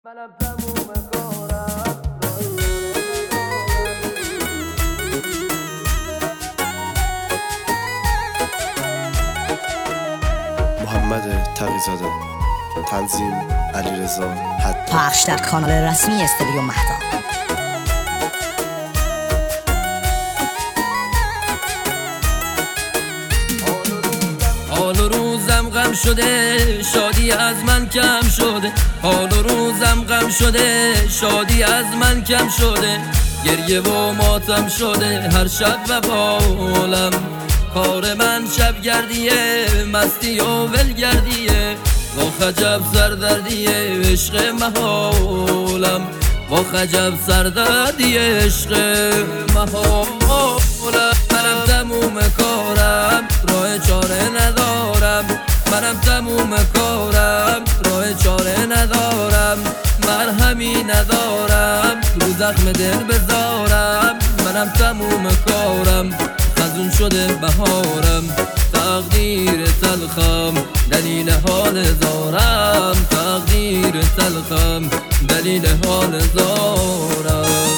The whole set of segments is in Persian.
منم تموم کارم محمد تقی‌زاده، تنظیم علیرضا حد، پخش در کانال رسمی استودیو مهتاب. حال و روزم غم شده، شادی از من کم شده. حال و روزم غم شده، شادی از من کم شده. گریه و ماتم شده هر شب و بالم. کار من شب گردیه، مستی و ولگردیه. با خجب سردردیه عشق محالم. با خجب سردردیه عشق محالم. منم تموم کارم راه چاره ندارم. منم تموم کارم راه چاره ندارم. مرهمی ندارم رو زخم دل بذارم. منم تموم کارم خزون شده بهارم. تقدیر تلخم دلیل حال زارم. تقدیر تلخم دلیل حال زارم.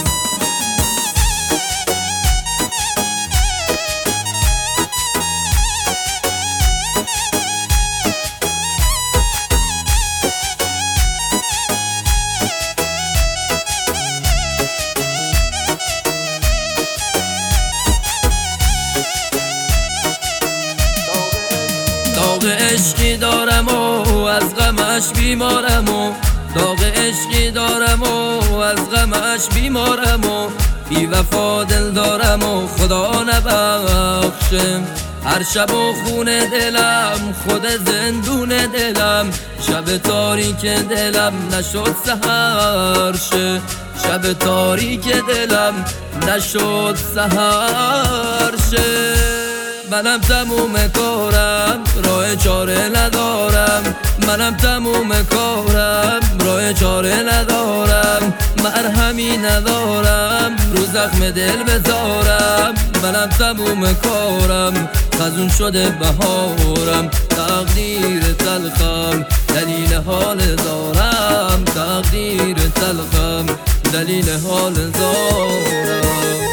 داغ عشقی دارم و از غمش بیمارم و داغ عشقی دارم و از غمش بیمارم و بی وفا دل دارم و خدا نبخشم. هر شب و خون دلم خود زندون دلم. شب تاریک دلم نشد سحر شه. شب تاریک دلم نشد سحر شه. منم تموم کارم راه چاره ندارم. منم تموم کارم راه چاره ندارم. مرهمی ندارم رو زخم دل بذارم. منم تموم کارم خزون شده بهارم. تقدیر تلخم دلیل حال زارم. تقدیر تلخم دلیل حال زارم.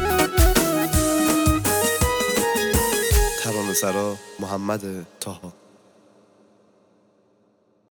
ترانه‌سرا محمد طه.